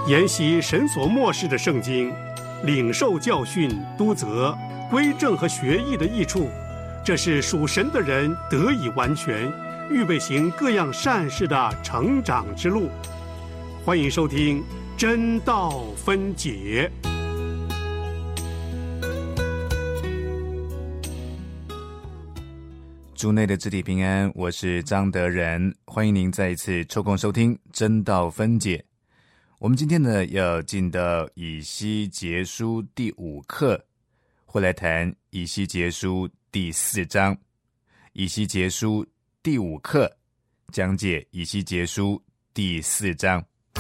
研习神所默示的圣经，领受教训、督责、归正和学义的益处，这是属神的人得以完全，预备行各样善事的成长之路。欢迎收听真道分解。 主内的肢体平安，我是张德仁，欢迎您再一次抽空收听真道分解。我们今天呢要进到以西结书第5课，会来谈以西结书第4章。以西结书第5课讲解以西结书第4章。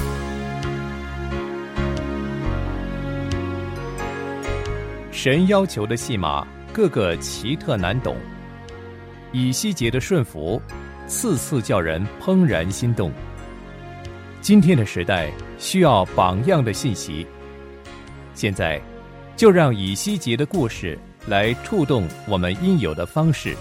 神要求的戏码个个奇特难懂，以西结的顺服次次叫人怦然心动。今天的时代需要榜样的信息，现在就让以西结的故事来触动我们应有的方式。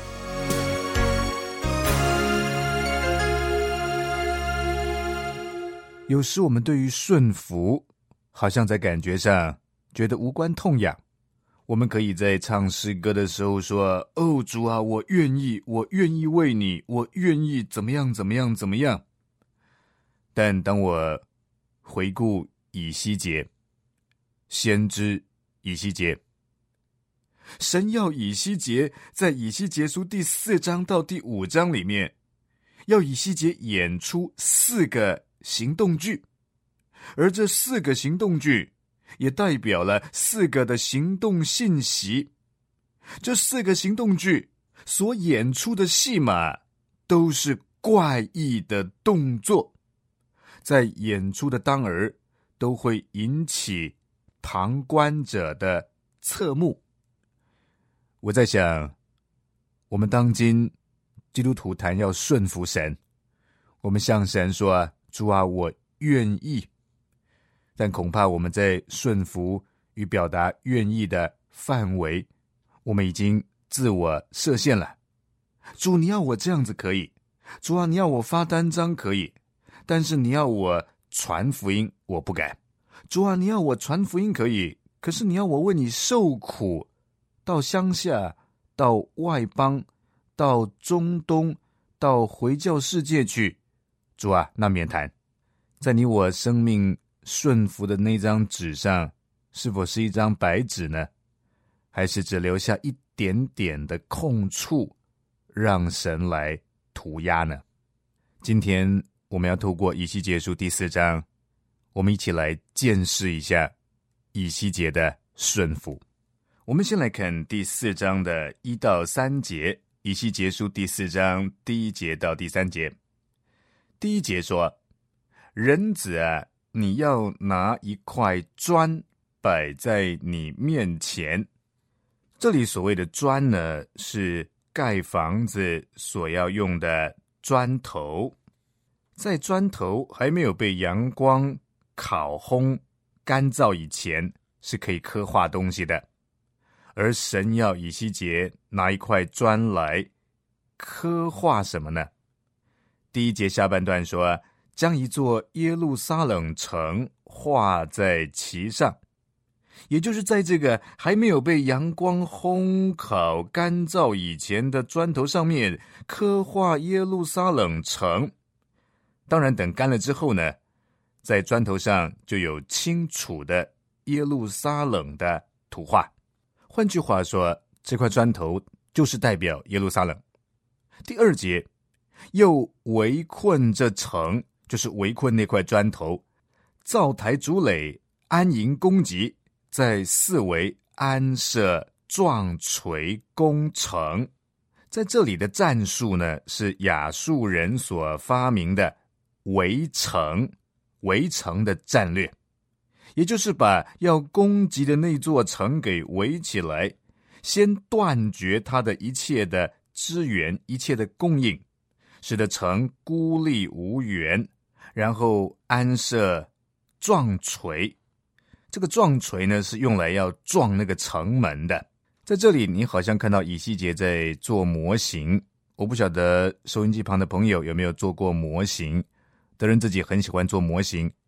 有时我们对于顺服好像在感觉上觉得无关痛痒，我们可以在唱诗歌的时候说，哦，主啊，我愿意为你，我愿意怎么样怎么样怎么样。但当我回顾以西结，先知以西结，神要以西结在以西结书第4章到第5章里面，要以西结演出4个行动剧，而这4个行动剧也代表了4个的行动信息。这4个行动剧所演出的戏码都是怪异的动作，在演出的当儿都会引起旁观者的侧目。我在想，我们当今基督徒谈要顺服神，我们向神说，主啊，我愿意，但恐怕我们在顺服与表达愿意的范围，我们已经自我设限了。主，你要我这样子可以，主啊，你要我发单张可以，但是你要我传福音，我不敢。主啊，你要我传福音可以，可是你要我为你受苦，到乡下，到外邦，到中东，到回教世界去，主啊，那免谈。在你我生命顺服的那张纸上，是否是一张白纸呢？还是只留下一点点的空处，让神来涂鸦呢？今天我们要透过以西结书第4章，我们一起来见识一下以西结的顺服。我们先来看第4章的1到3节，以西结书第4章第1节到第3节。第1节说，人子啊，你要拿一块砖摆在你面前。这里所谓的砖呢，是盖房子所要用的砖头。在砖头还没有被阳光烤烘干燥以前，是可以刻画东西的。而神要以西结拿一块砖来刻画什么呢？第1节下半段说，将一座耶路撒冷城画在其上，也就是在这个还没有被阳光烘烤干燥以前的砖头上面刻画耶路撒冷城。当然等干了之后呢，在砖头上就有清楚的耶路撒冷的图画。换句话说，这块砖头就是代表耶路撒冷。第2节，又围困这城，就是围困那块砖头，造台筑垒，安营攻击，在四围安设撞锤攻城。在这里的战术呢，是亚述人所发明的围城的战略，也就是把要攻击的那座城给围起来，先断绝它的一切的资源，一切的供应，使得城孤立无援，然后安设撞锤。这个撞锤呢，是用来要撞那个城门的。在这里你好像看到以西结在做模型，我不晓得收音机旁的朋友有没有做过模型。德仁自己很喜欢做模型，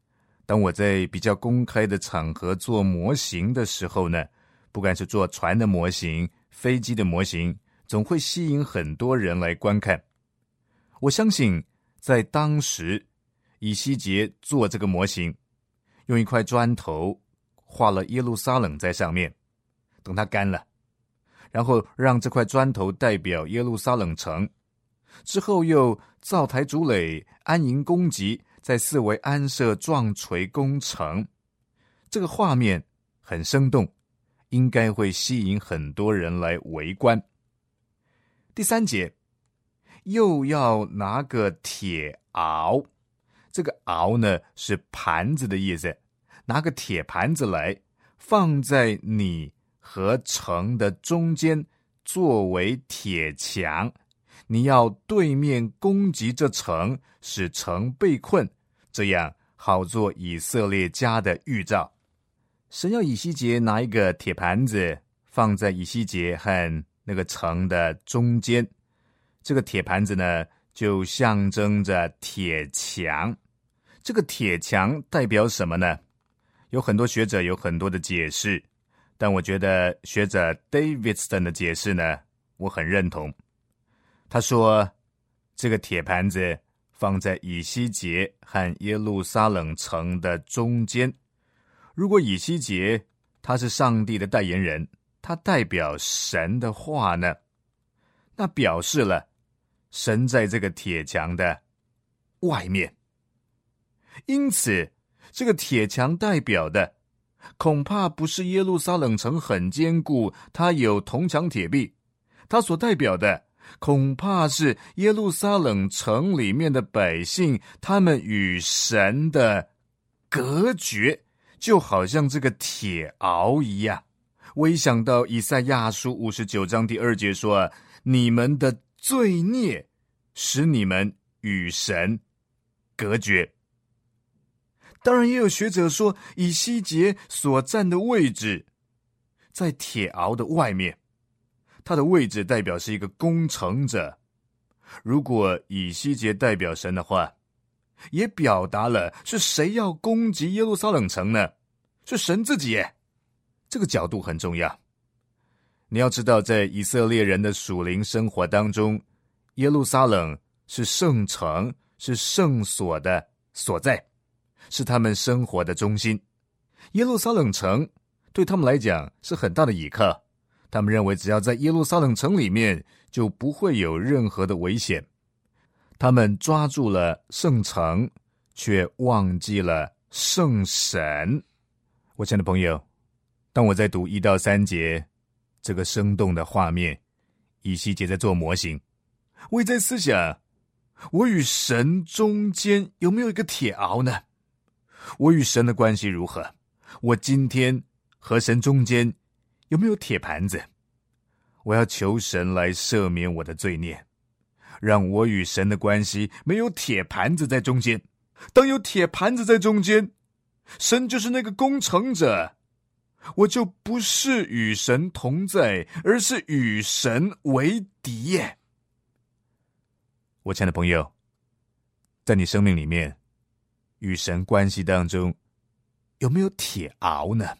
当我在比较公开的场合做模型的时候呢，不管是做船的模型、飞机的模型，总会吸引很多人来观看。我相信在当时，以西结做这个模型，用一块砖头画了耶路撒冷在上面，等它干了，然后让这块砖头代表耶路撒冷城，之后又造台筑垒，安营攻击，在四围安设撞锤攻城。这个画面很生动，应该会吸引很多人来围观。第3节，又要拿个铁鏊，这个鏊呢是盘子的意思，拿个铁盘子来，放在你和城的中间，作为铁墙。你要对面攻击这城，使城被困，这样好做以色列家的预兆。神要以西结拿一个铁盘子，放在以西结和那个城的中间。这个铁盘子呢，就象征着铁墙。这个铁墙代表什么呢？有很多学者有很多的解释，但我觉得学者 Davidson 的解释呢，我很认同。他说，这个铁盘子放在以西结和耶路撒冷城的中间。如果以西结他是上帝的代言人，他代表神的话呢，那表示了神在这个铁墙的外面。因此，这个铁墙代表的恐怕不是耶路撒冷城很坚固，它有铜墙铁壁，它所代表的恐怕是耶路撒冷城里面的百姓，他们与神的隔绝，就好像这个铁鏊一样。我一想到以赛亚书59章第2节说，你们的罪孽使你们与神隔绝。当然也有学者说，以西结所站的位置在铁鏊的外面，他的位置代表是一个攻城者。如果以西结代表神的话，也表达了是谁要攻击耶路撒冷城呢？是神自己耶。这个角度很重要。你要知道，在以色列人的属灵生活当中，耶路撒冷是圣城，是圣所的所在，是他们生活的中心。耶路撒冷城对他们来讲是很大的倚靠，他们认为只要在耶路撒冷城里面，就不会有任何的危险。他们抓住了圣城，却忘记了圣神。我亲爱的朋友，当我在读1到3节这个生动的画面，以西结在做模型，我也在思想，我与神中间有没有一个铁鏊呢？我与神的关系如何？我今天和神中间有没有铁盘子？我要求神来赦免我的罪孽，让我与神的关系没有铁盘子在中间。当有铁盘子在中间，神就是那个攻城者，我就不是与神同在，而是与神为敌耶。我亲爱的朋友，在你生命里面，与神关系当中有没有铁鏊呢？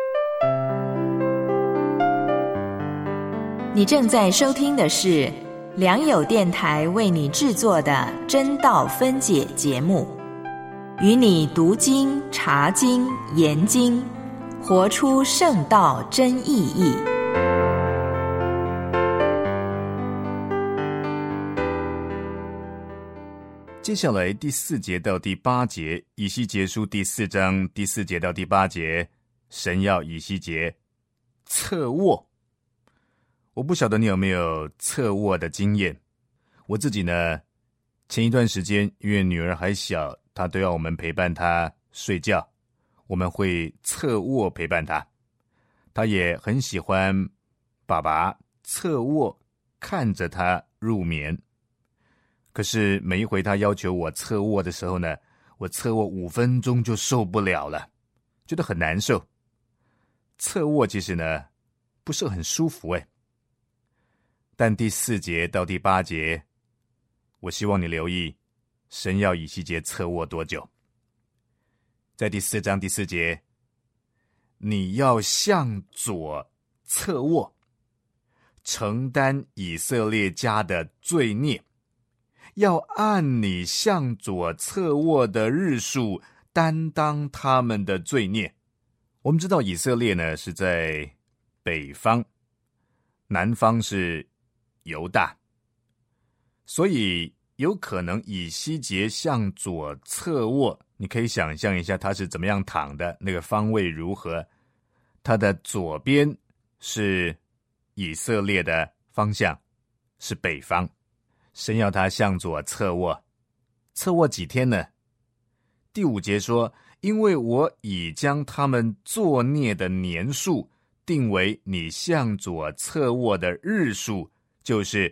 你正在收听的是良友电台为你制作的真道分解节目，与你读经、查经、研经，活出圣道真意义。 接下来第4节到第8节，以西结书第4章第4节到第8节，神要以西结侧卧。我不晓得你有没有侧卧的经验。我自己呢，前一段时间因为女儿还小，她都要我们陪伴她睡觉，我们会侧卧陪伴她。她也很喜欢爸爸侧卧看着她入眠。可是每一回她要求我侧卧的时候呢，我侧卧5分钟就受不了了，觉得很难受。侧卧其实呢不是很舒服耶。但第4节到第8节，我希望你留意，神要以西结侧卧多久。 在第4章第4节，你要向左侧卧，承担以色列家的罪孽，要按你向左侧卧的日数担当他们的罪孽。我们知道以色列呢是在北方，南方是犹大，所以有可能以西结向左侧卧，你可以想象一下他是怎么样躺的，那个方位如何。他的左边是以色列的方向，是北方。神要他向左侧卧，侧卧几天呢？第5节说，因为我已将他们作孽的年数定为你向左侧卧的日数，就是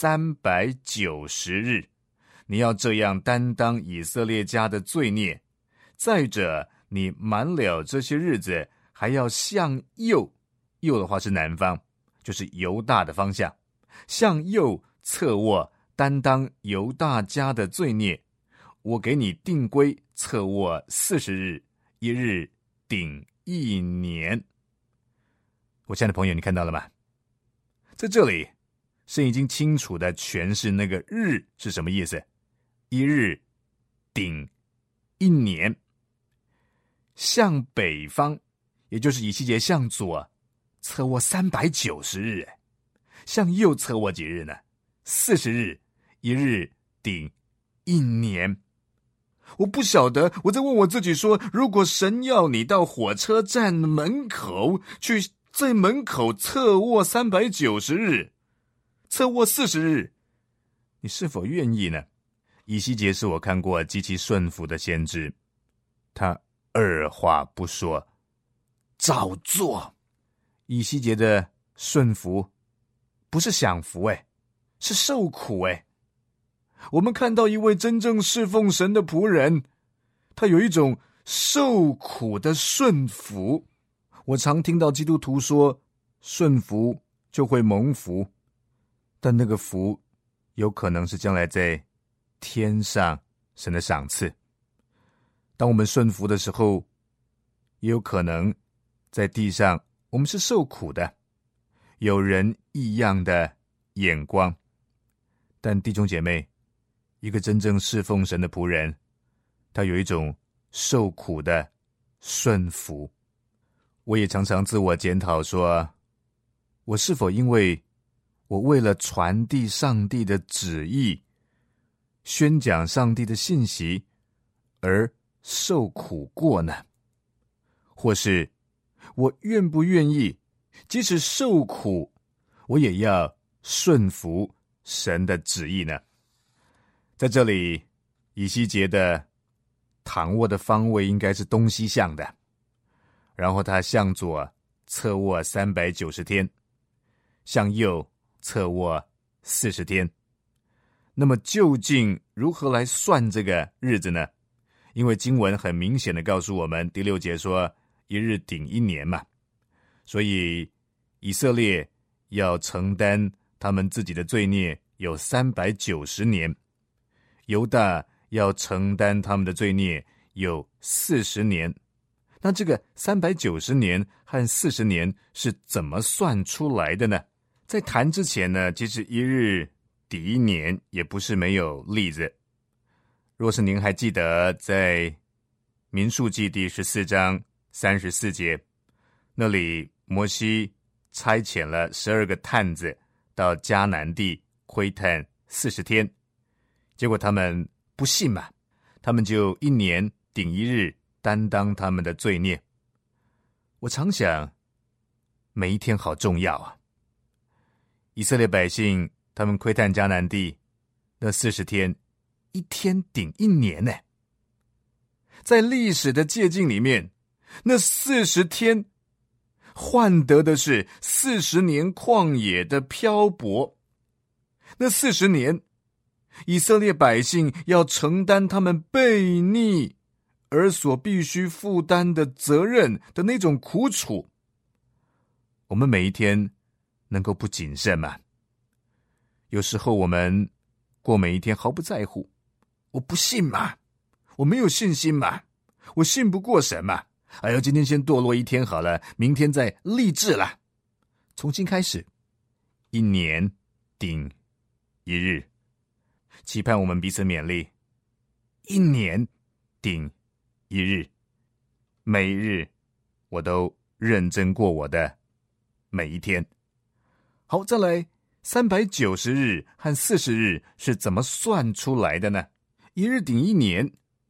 390日。你要这样担当以色列家的罪孽。再者，你满了这些日子，还要向右，右的话是南方，就是犹大的方向，向右侧卧，担当犹大家的罪孽。我给你定规侧卧40日，一日顶1年。我亲爱的朋友，你看到了吗？在这里神已经清楚的诠释那个日是什么意思，一日顶1年。向北方，也就是以西结向左侧卧390日，向右侧卧几日呢？40日，一日顶1年。我不晓得，我在问我自己说，如果神要你到火车站门口去，在门口侧卧390日，侧卧40日，你是否愿意呢？以西结是我看过极其顺服的先知，他二话不说，照做。以西结的顺服不是享福是受苦我们看到一位真正侍奉神的仆人，他有一种受苦的顺服。我常听到基督徒说，顺服就会蒙福，但那个福有可能是将来在天上神的赏赐。当我们顺服的时候，也有可能在地上我们是受苦的，有人异样的眼光。但弟兄姐妹，一个真正侍奉神的仆人，他有一种受苦的顺服。我也常常自我检讨说，我是否因为我为了传递上帝的旨意，宣讲上帝的信息而受苦过呢？或是我愿不愿意即使受苦，我也要顺服神的旨意呢？在这里，以西结的躺卧的方位应该是东西向的，然后他向左侧卧390天，向右侧卧40天。那么究竟如何来算这个日子呢？因为经文很明显的告诉我们，第6节说一日顶1年嘛，所以以色列要承担他们自己的罪孽有390年，犹大要承担他们的罪孽有40年。那这个390年和40年是怎么算出来的呢？在谈之前呢，其实一日抵1年也不是没有例子。若是您还记得在民数记第14章34节，那里摩西差遣了12个探子到迦南地窥探40天，结果他们不信嘛，他们就1年顶1日担当他们的罪孽。我常想，每一天好重要啊！以色列百姓他们窥探迦南地那40天，一天顶1年呢。在历史的界境里面，那40天换得的是40年旷野的漂泊。那40年，以色列百姓要承担他们悖逆而所必须负担的责任的那种苦楚。我们每一天能够不谨慎吗？有时候我们过每一天毫不在乎，我不信嘛，我没有信心嘛， 我信不过神嘛。哎呦，今天先堕落一天好了，明天再立志啦，重新开始，一年顶一日，期盼我们彼此勉励，一年顶一日，每一日我都认真过我的每一天。好，再来390日和40日是怎么算出来的呢？一日顶一年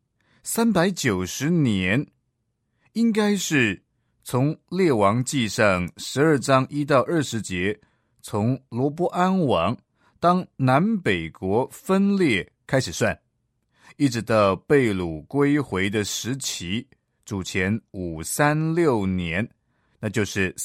，390年应该是从列王记上12章1到20节，从罗波安王当南北国分裂开始算，一直到被掳归回的时期，主前536年，那就是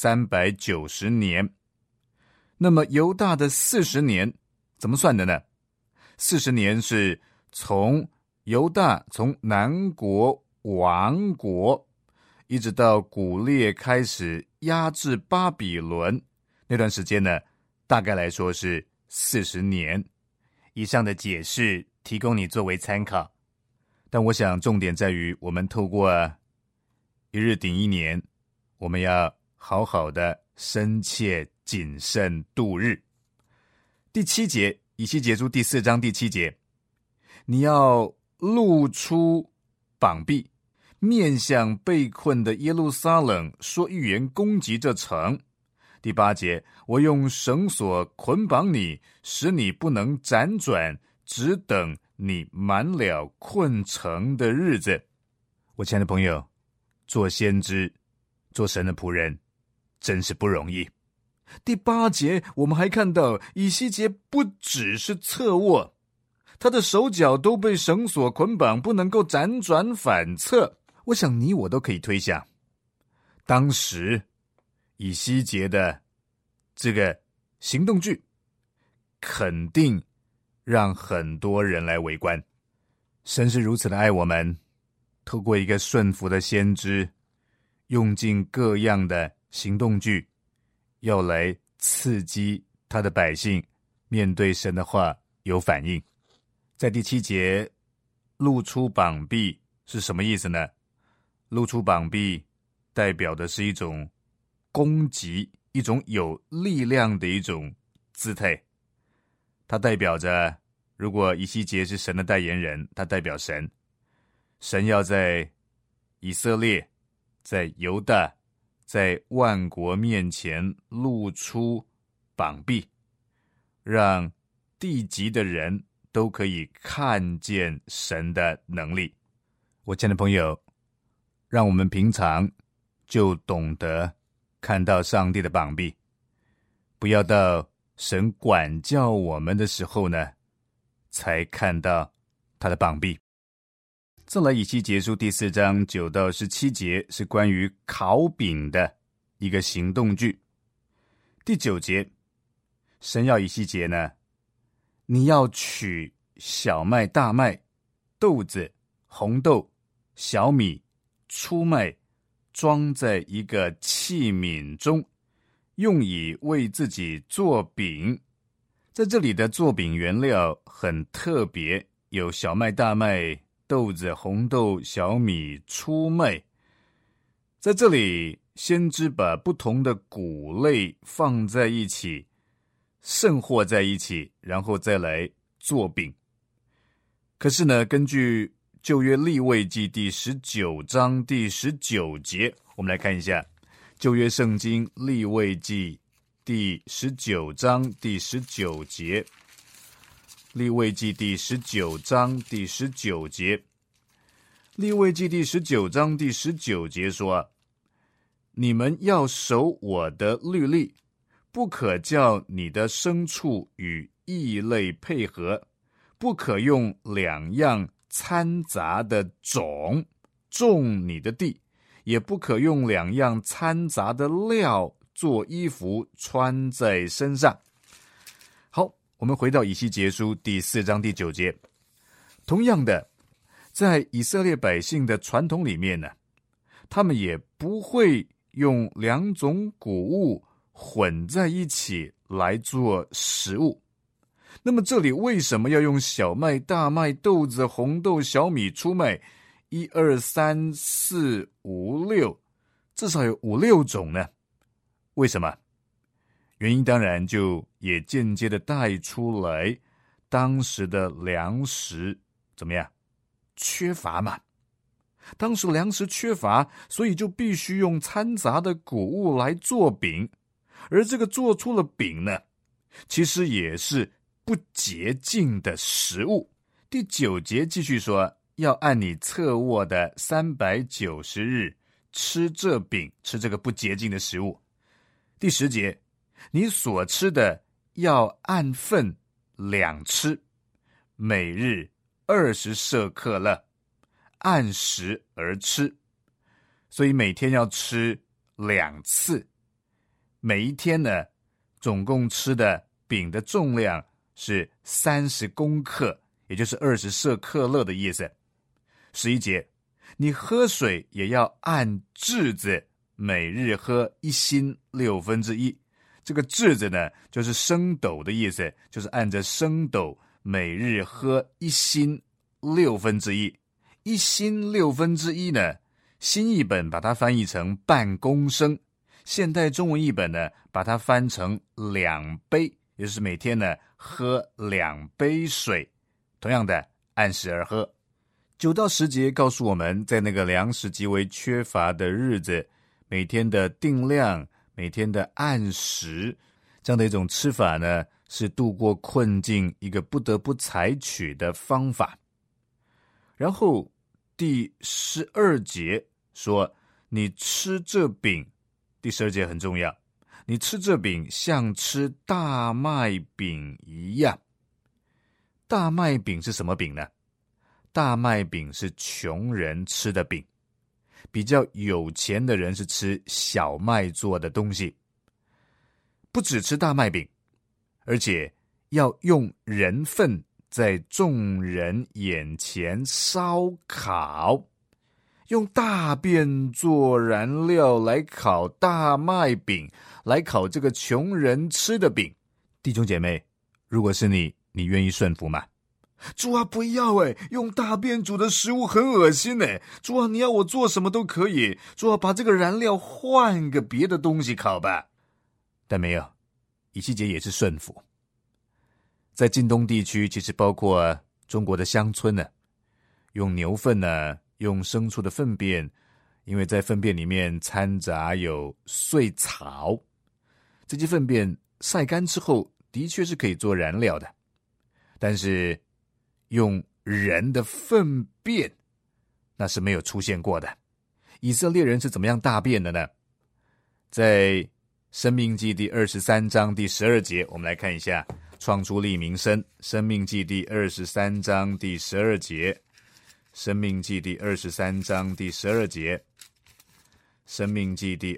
390年。那么犹大的40年怎么算的呢？40年是从犹大从南国亡国，一直到古列开始压制巴比伦，那段时间呢，大概来说是40年。以上的解释提供你作为参考，但我想重点在于我们透过一日顶一年，我们要好好的深切谨慎度日。第7节，以西结书第4章第7节，你要露出膀臂，面向被困的耶路撒冷，说预言攻击这城。第8节，我用绳索捆绑你，使你不能辗转，只等你满了困城的日子。我亲爱的朋友，做先知，做神的仆人，真是不容易。第8节，我们还看到以西结不只是侧卧，他的手脚都被绳索捆绑，不能够辗转反侧。我想你我都可以推想，当时以西结的这个行动剧肯定让很多人来围观。神是如此的爱我们，透过一个顺服的先知，用尽各样的行动剧，要来刺激他的百姓面对神的话有反应。在第7节，露出膀臂是什么意思呢？露出膀臂代表的是一种攻击，一种有力量的一种姿态。它代表着，如果以西结是神的代言人，他代表神，神要在以色列，在犹大，在万国面前露出膀臂，让地极的人都可以看见神的能力。我亲爱的朋友，让我们平常就懂得看到上帝的膀臂，不要到神管教我们的时候呢，才看到他的膀臂。再来，以西结书第4章9到17节是关于烤饼的一个行动剧。第9节，神要以西结呢，你要取小麦、大麦、豆子、红豆、小米、粗麦，装在一个器皿中，用以为自己做饼。在这里的做饼原料很特别，有小麦、大麦、豆子、红豆、小米、粗麦。在这里，先知把不同的谷类放在一起，盛和在一起，然后再来做饼。可是呢，根据旧约利未记第19章第19节，我们来看一下旧约圣经利未记第19章第19节。利未记第19章第19节，利未记第19章第19节说，你们要守我的律例，不可叫你的牲畜与异类配合，不可用2样掺杂的种种你的地，也不可用2样掺杂的料做衣服穿在身上。好，我们回到以西结书第4章第9节。同样的，在以色列百姓的传统里面呢，他们也不会用2种谷物混在一起来做食物。那么这里为什么要用小麦、大麦、豆子、红豆、小米、粗麦？ 1、2、3、4、5、6，至少有5、6种呢。为什么？原因当然就也间接的带出来当时的粮食怎么样？缺乏嘛。当时粮食缺乏，所以就必须用掺杂的谷物来做饼，而这个做出了饼呢，其实也是不洁净的食物。第9节继续说，要按你侧卧的390日吃这饼，吃这个不洁净的食物。第10节，你所吃的要按份2吃，每日20舍客勒，按时而吃。所以每天要吃2次，每一天呢，总共吃的饼的重量是30公克，也就是20舍客勒的意思。11节，你喝水也要按质子，每日喝1星1/6。这个质子呢，就是升斗的意思，就是按着升斗每日喝1星1/6。1星1/6呢，新译本把它翻译成半公升，现代中文译本呢把它翻成2杯，也就是每天呢喝2杯水。同样的，按时而喝。9到10节告诉我们，在那个粮食极为缺乏的日子，每天的定量，每天的按时，这样的一种吃法呢，是度过困境一个不得不采取的方法。然后第12节说，你吃这饼，第12节很重要，你吃这饼像吃大麦饼一样。大麦饼是什么饼呢？大麦饼是穷人吃的饼，比较有钱的人是吃小麦做的东西。不只吃大麦饼，而且要用人粪在众人眼前烧烤，用大便做燃料来烤大麦饼，来烤这个穷人吃的饼。弟兄姐妹，如果是你愿意顺服吗？主啊，不要用大便煮的食物很恶心主啊，你要我做什么都可以，主啊，把这个燃料换个别的东西烤吧。但没有，以西结也是顺服。在近东地区，其实包括中国的乡村呢，用牛粪呢，用牲畜的粪便，因为在粪便里面掺杂有碎草，这些粪便晒干之后的确是可以做燃料的，但是用人的粪便那是没有出现过的。以色列人是怎么样大便的呢？在申命记第23章第12节，我们来看一下创出利民申，申命记第23章第12节，申命记第23章第12节，申命记第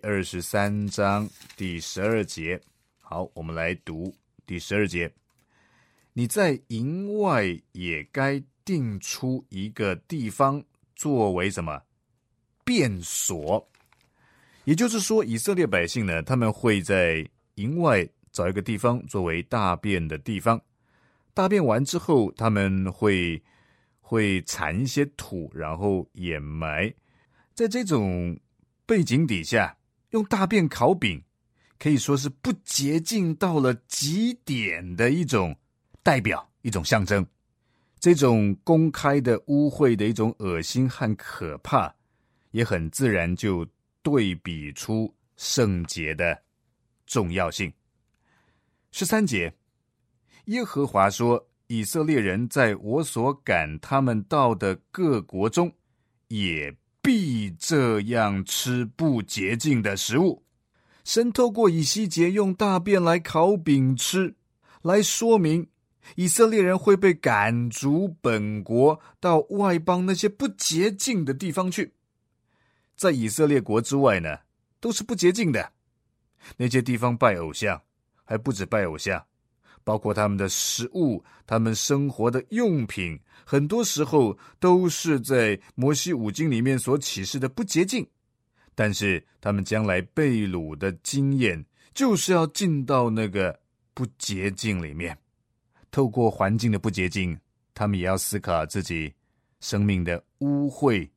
23章第12节。好，我们来读第12节。你在营外也该定出一个地方作为什么？便所。也就是说，以色列百姓呢，他们会在营外找一个地方作为大便的地方。大便完之后，他们会铲一些土，然后掩埋。在这种背景底下，用大便烤饼，可以说是不洁净到了极点的一种代表，一种象征。这种公开的污秽的一种恶心和可怕，也很自然就对比出圣洁的重要性。13节，耶和华说，以色列人在我所赶他们到的各国中，也必这样吃不洁净的食物。神透过以西结用大便来烤饼吃，来说明以色列人会被赶逐本国，到外邦那些不洁净的地方去。在以色列国之外呢，都是不洁净的。那些地方拜偶像，还不止拜偶像，包括他们的食物，他们生活的用品，很多时候都是在摩西五经里面所启示的不洁净。但是他们将来被掳的经验，就是要进到那个不洁净里面。透过环境的不洁净，他们也要思考自己生命的污秽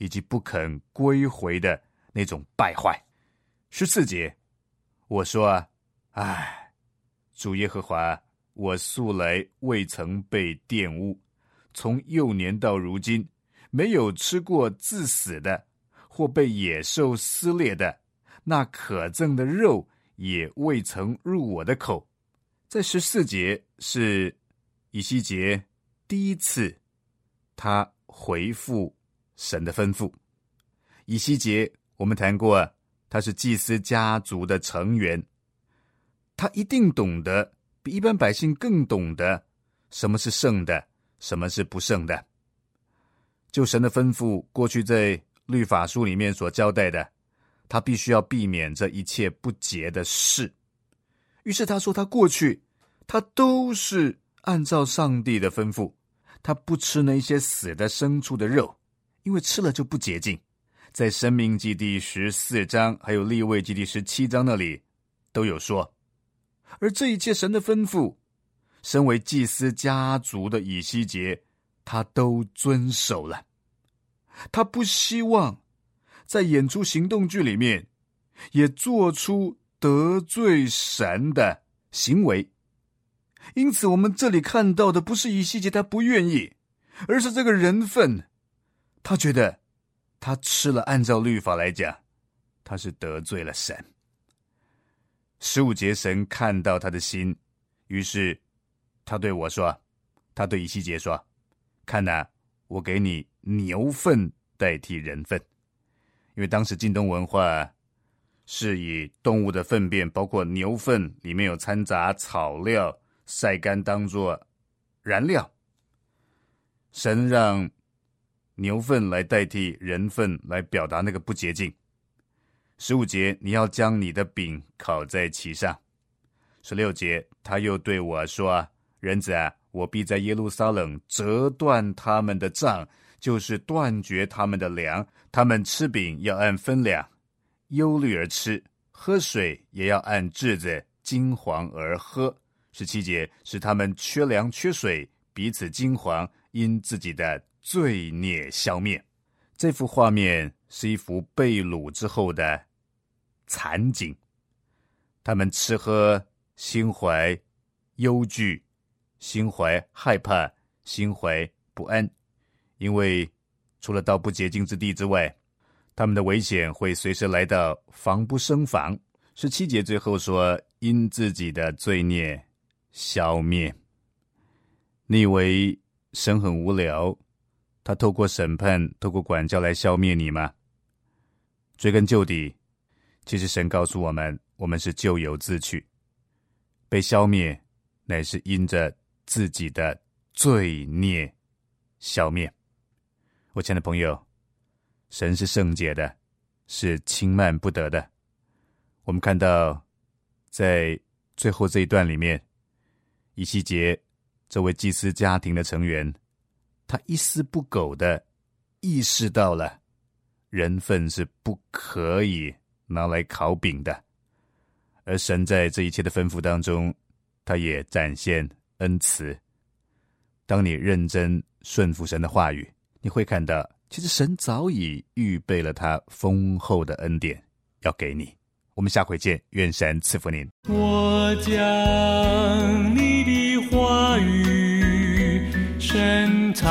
以及不肯归回的那种败坏。14节，我说主耶和华，我素来未曾被玷污，从幼年到如今，没有吃过自死的，或被野兽撕裂的，那可憎的肉也未曾入我的口。在14节是以西结第一次他回复神的吩咐。以西结我们谈过，他是祭司家族的成员，他一定懂得，比一般百姓更懂得什么是圣的，什么是不圣的。就神的吩咐，过去在律法书里面所交代的，他必须要避免这一切不洁的事。于是他说，他过去他都是按照上帝的吩咐，他不吃那些死的牲畜的肉，因为吃了就不洁净。在申命记第14章还有利未记第17章那里都有说。而这一切神的吩咐，身为祭司家族的以西结他都遵守了。他不希望在演出行动剧里面也做出得罪神的行为。因此我们这里看到的不是以西结他不愿意，而是这个人份，他觉得他吃了，按照律法来讲，他是得罪了神。15节，神看到他的心，于是他对我说，他对以西结说，看哪，我给你牛粪代替人粪。因为当时近东文化是以动物的粪便，包括牛粪里面有掺杂草料，晒干当作燃料。神让牛粪来代替人粪，来表达那个不洁净。15节，你要将你的饼烤在其上。16节，他又对我说，人子啊，我必在耶路撒冷折断他们的杖，就是断绝他们的粮。他们吃饼要按分量，忧虑而吃；喝水也要按质子，惊惶而喝。17节，使他们缺粮缺水，彼此惊惶，因自己的罪孽消灭。这幅画面是一幅被掳之后的惨景。他们吃喝心怀忧惧，心怀害怕，心怀不安，因为除了到不洁净之地之外，他们的危险会随时来到，防不胜防。17节最后说，因自己的罪孽消灭。你以为神很无聊，他透过审判，透过管教来消灭你吗？追根究底，其实神告诉我们，我们是咎由自取，被消灭乃是因着自己的罪孽消灭。我亲爱的朋友，神是圣洁的，是轻慢不得的。我们看到在最后这一段里面，以西结这位祭司家庭的成员，他一丝不苟地意识到了人粪是不可以拿来烤饼的，而神在这一切的吩咐当中，他也展现恩慈。当你认真顺服神的话语，你会看到其实神早已预备了他丰厚的恩典要给你。我们下回见，愿神赐福您。 我将你的话语深藏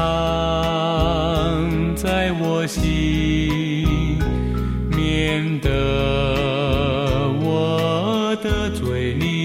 在我心，免得我的罪孽